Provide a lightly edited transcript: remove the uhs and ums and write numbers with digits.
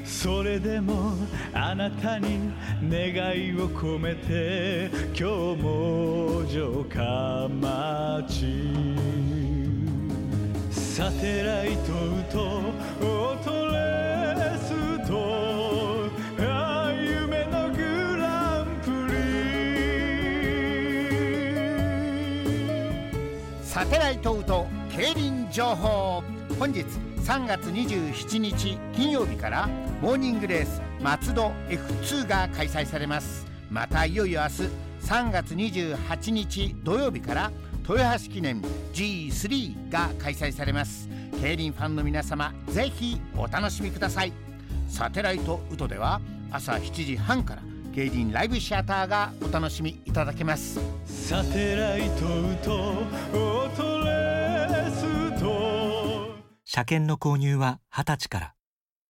それでもあなたに願いを込めて今日も城下町サテライトとオートレスと夢のグランプリサテライトウト競輪情報。本日3月27日金曜日からモーニングレース松戸 F2 が開催されます。またいよいよ明日3月28日土曜日から豊橋記念 G3 が開催されます。競輪ファンの皆様ぜひお楽しみください。サテライトウトでは朝7時半から競輪ライブシアターがお楽しみいただけます。 サテライトとオートレースと車検の購入は20歳から。